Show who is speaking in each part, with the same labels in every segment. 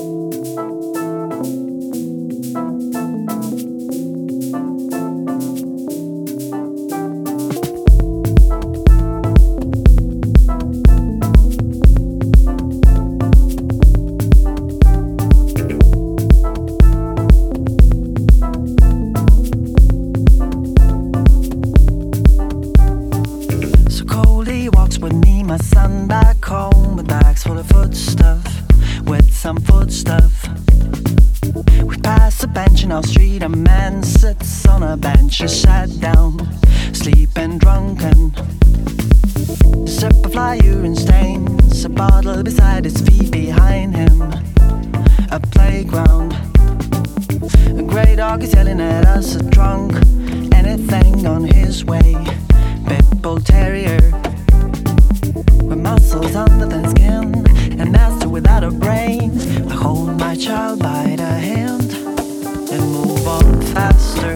Speaker 1: My son back home with bags full of food stuff, with some food stuff. We pass a bench in our street, a man sits on a bench, is sat down, sleeping drunken. A sip of fly urine stains, a bottle beside his feet, behind him a playground. A grey dog is yelling at us, a drunk, anything on his way. Pitbull terrier with muscles under the skin, a master without a brain. I hold my child by the hand and move on faster,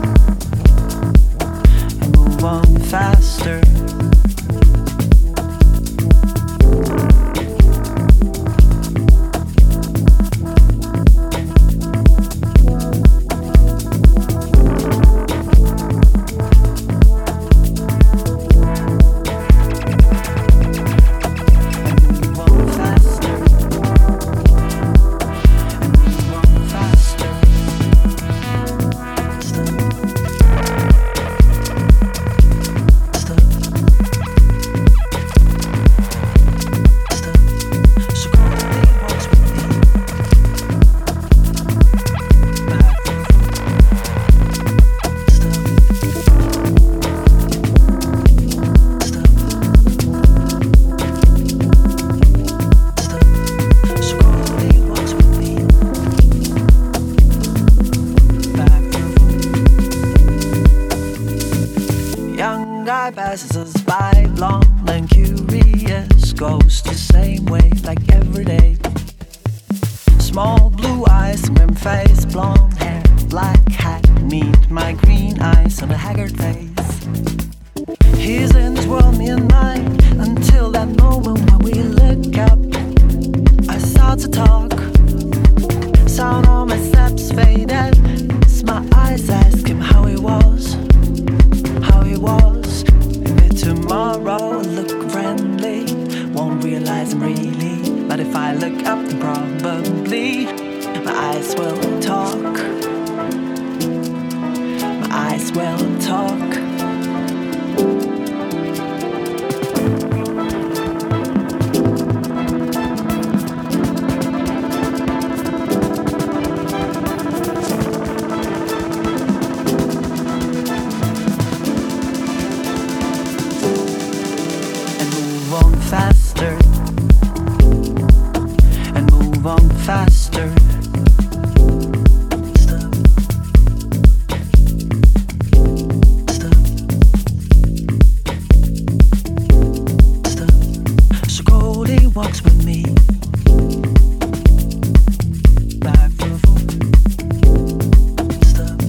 Speaker 1: and move on faster. Guy passes us by, blonde and curious, goes the same way like every day. Small blue eyes, rim face, blonde hair, black hat, meet my green eyes on a haggard face. He's in his world, me and mine, until that moment when we look up. I start to talk, sound on my steps faded. As my eyes ask him how he was, how he was. Tomorrow look friendly, won't realize I'm really. But if I look up, then probably my eyes will talk. My eyes will talk. Faster, and move on faster. Stop. Stop. Stop. So Cody walks with me back from the phone. Stop.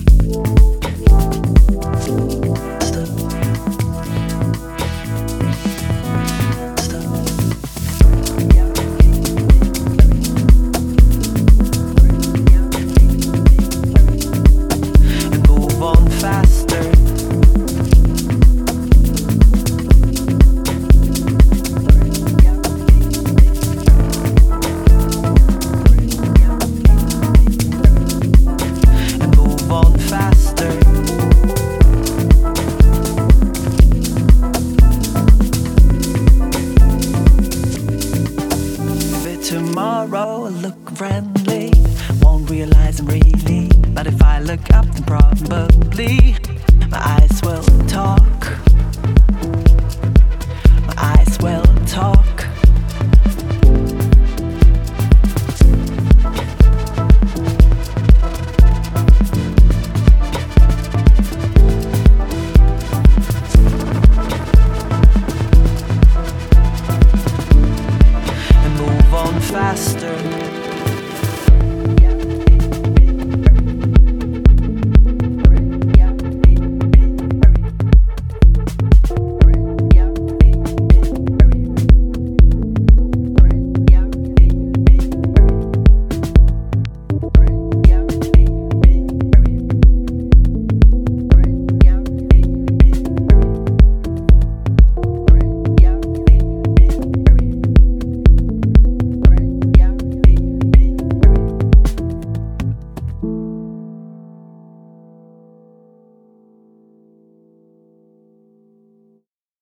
Speaker 1: Tomorrow look friendly, won't realize I'm really. But if I look up, then probably my eyes will talk. My eyes will talk. Faster.